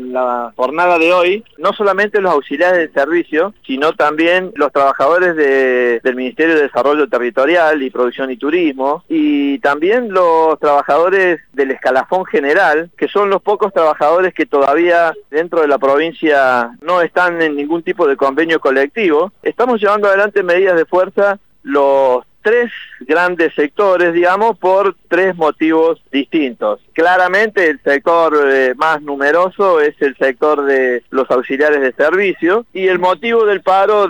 en la jornada de hoy, no solamente los auxiliares de servicio, sino también los trabajadores del Ministerio de Desarrollo Territorial y Producción y Turismo, y también los trabajadores del escalafón general, que son los pocos trabajadores que todavía dentro de la provincia no están en ningún tipo de convenio colectivo. Estamos llevando adelante medidas de fuerza los tres grandes sectores, digamos, por tres motivos distintos. Claramente el sector más numeroso es el sector de los auxiliares de servicio, y el motivo del paro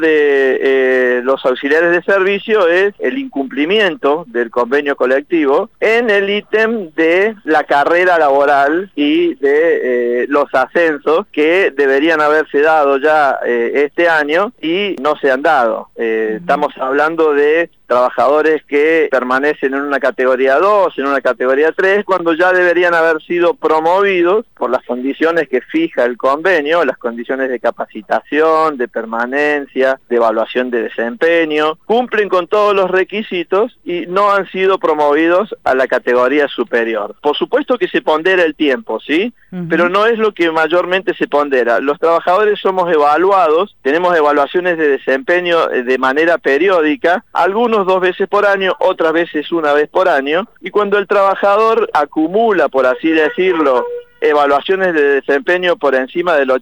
de los auxiliares de servicio es el incumplimiento del convenio colectivo en el ítem de la carrera laboral y de los ascensos que deberían haberse dado ya este año y no se han dado. Estamos hablando de trabajadores que permanecen en una categoría 2, en una categoría 3, cuando ya deberían haber sido promovidos por las condiciones que fija el convenio, las condiciones de capacitación, de permanencia, de evaluación de desempeño, cumplen con todos los requisitos y no han sido promovidos a la categoría superior. Por supuesto que se pondera el tiempo, ¿sí? Pero no es lo que mayormente se pondera. Los trabajadores somos evaluados, tenemos evaluaciones de desempeño de manera periódica, algunos 2 veces por año, otras veces 1 vez por año, y cuando el trabajador acumula, por así decirlo, evaluaciones de desempeño por encima del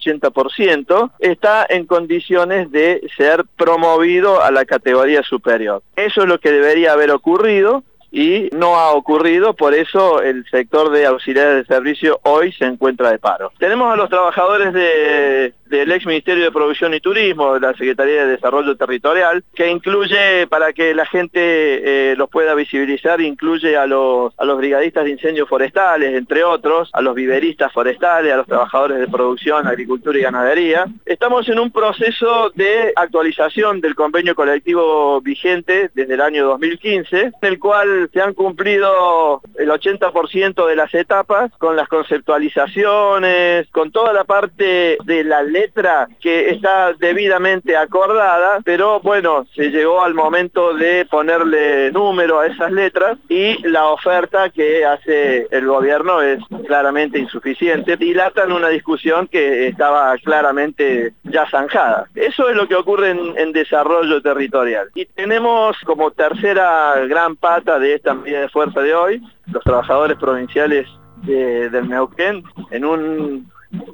80%, está en condiciones de ser promovido a la categoría superior. Eso es lo que debería haber ocurrido y no ha ocurrido, por eso el sector de auxiliares de servicio hoy se encuentra de paro. Tenemos a los trabajadores del ex Ministerio de Producción y Turismo, de la Secretaría de Desarrollo Territorial, que incluye, para que la gente los pueda visibilizar, incluye a los brigadistas de incendios forestales, entre otros, a los viveristas forestales, a los trabajadores de producción, agricultura y ganadería. Estamos en un proceso de actualización del convenio colectivo vigente desde el año 2015, en el cual se han cumplido el 80% de las etapas, con las conceptualizaciones, con toda la parte de la letra que está debidamente acordada, pero bueno, se llegó al momento de ponerle número a esas letras y la oferta que hace el gobierno es claramente insuficiente, dilatan una discusión que estaba claramente ya zanjada. Eso es lo que ocurre en desarrollo territorial. Y tenemos como tercera gran pata de esta medida de fuerza de hoy, los trabajadores provinciales del Neuquén, en un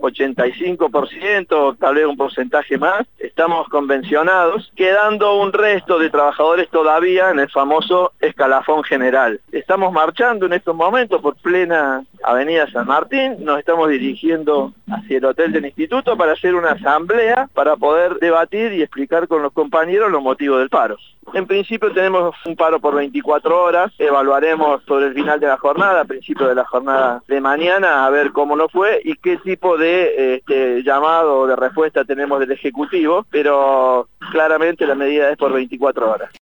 85%, tal vez un porcentaje más, estamos convencionados, quedando un resto de trabajadores todavía en el famoso escalafón general. Estamos marchando en estos momentos por plena Avenida San Martín, nos estamos dirigiendo hacia el hotel del instituto para hacer una asamblea para poder debatir y explicar con los compañeros los motivos del paro. En principio tenemos un paro por 24 horas, evaluaremos sobre el final de la jornada, a principio de la jornada de mañana, a ver cómo nos fue y qué tipo de llamado o de respuesta tenemos del Ejecutivo, pero claramente la medida es por 24 horas.